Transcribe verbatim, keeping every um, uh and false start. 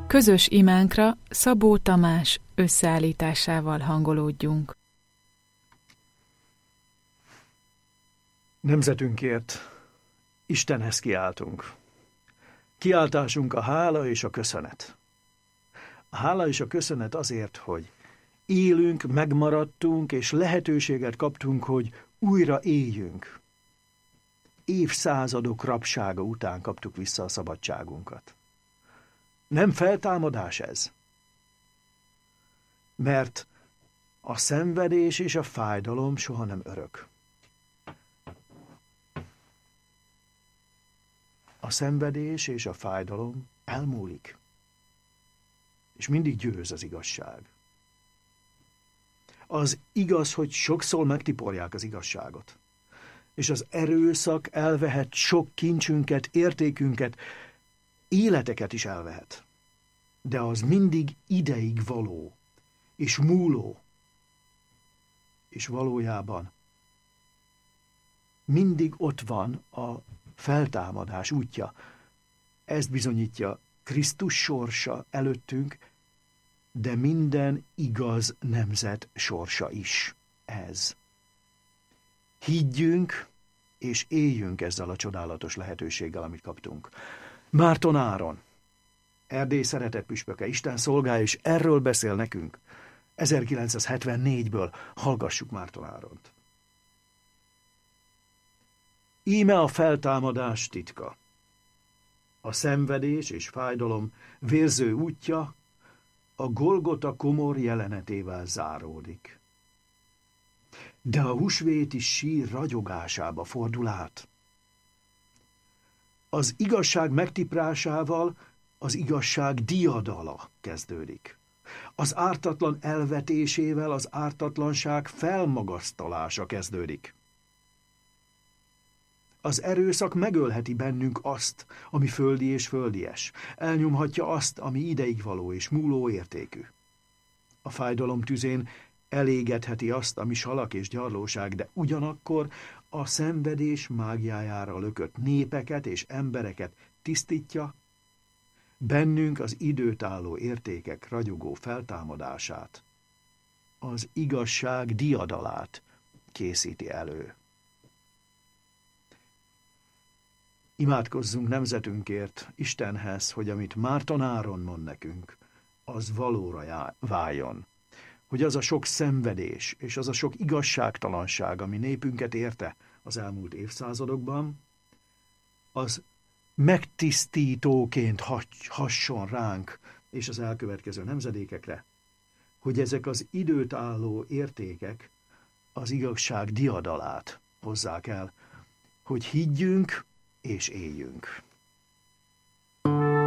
Közös imánkra Szabó Tamás összeállításával hangolódjunk. Nemzetünkért Istenhez kiáltunk. Kiáltásunk a hála és a köszönet. A hála és a köszönet azért, hogy élünk, megmaradtunk, és lehetőséget kaptunk, hogy újra éljünk. Évszázadok rabsága után kaptuk vissza a szabadságunkat. Nem feltámadás ez? Mert a szenvedés és a fájdalom soha nem örök. A szenvedés és a fájdalom elmúlik, és mindig győz az igazság. Az igaz, hogy sokszor megtiporják az igazságot, és az erőszak elvehet sok kincsünket, értékünket, életeket is elvehet. De az mindig ideig való, és múló, és valójában mindig ott van a feltámadás útja. Ezt bizonyítja Krisztus sorsa előttünk, de minden igaz nemzet sorsa is ez. Higgyünk és éljünk ezzel a csodálatos lehetőséggel, amit kaptunk. Márton Áron, Erdély szeretett püspöke, Isten szolgája, és erről beszél nekünk. ezerkilencszázhetvennégy-ből hallgassuk Márton Áront. Íme a feltámadás titka. A szenvedés és fájdalom vérző útja a Golgota komor jelenetével záródik. De a húsvéti sír ragyogásába fordul át. Az igazság megtiprásával az igazság diadala kezdődik. Az ártatlan elvetésével az ártatlanság felmagasztalása kezdődik. Az erőszak megölheti bennünk azt, ami földi és földies. Elnyomhatja azt, ami ideig való és múló értékű. A fájdalom tüzén elégetheti azt, ami salak és gyarlóság, de ugyanakkor a szenvedés mágiájára lökött népeket és embereket tisztítja, bennünk az időtálló értékek ragyogó feltámadását, az igazság diadalát készíti elő. Imádkozzunk nemzetünkért Istenhez, hogy amit Márton Áron mond nekünk, az valóra váljon. Hogy az a sok szenvedés és az a sok igazságtalanság, ami népünket érte az elmúlt évszázadokban, az megtisztítóként hasson ránk és az elkövetkező nemzedékekre, hogy ezek az időt álló értékek az igazság diadalát hozzák el, hogy higgyünk és éljünk.